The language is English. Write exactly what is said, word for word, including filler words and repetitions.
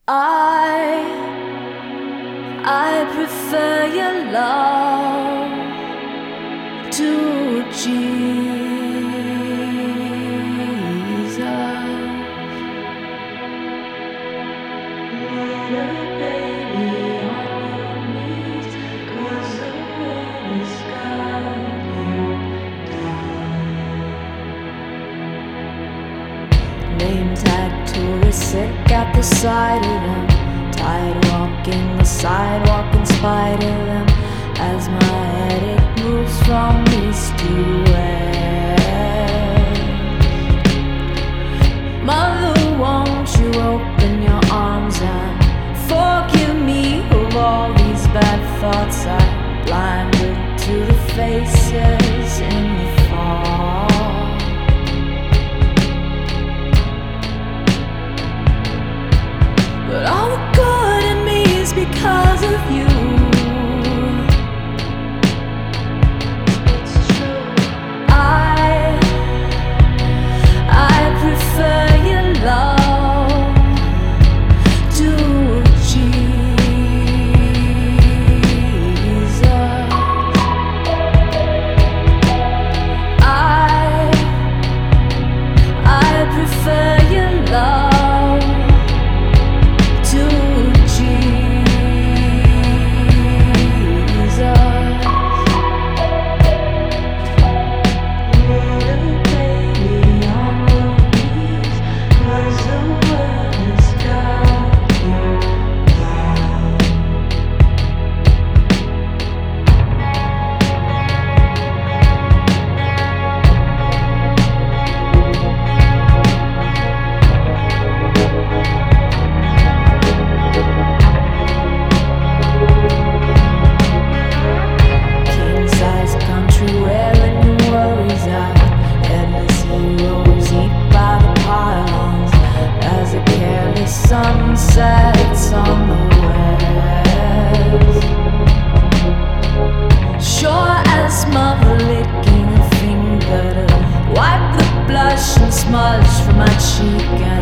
I, I prefer your love to Jesus. Little baby on your knees, 'cause the world has got you down. Name tag tourist sick at the sight of them, tired walking the sidewalk in spite of them, as my headache moves from east to west. Mother, won't you open your arms and forgive me of all these bad thoughts I blinded to the faces in the fall. But all the good in me is because of you. It's true. I, I prefer your love to Jesus. I, I prefer your love to Jesus. Little baby on your knees, 'cause the world has got you down. King-size country wearing your worries out, headless heroes eat by the pylons, as a careless sun sets on the west. Sure as mother licking a finger to wipe the blush and smudge from my cheek.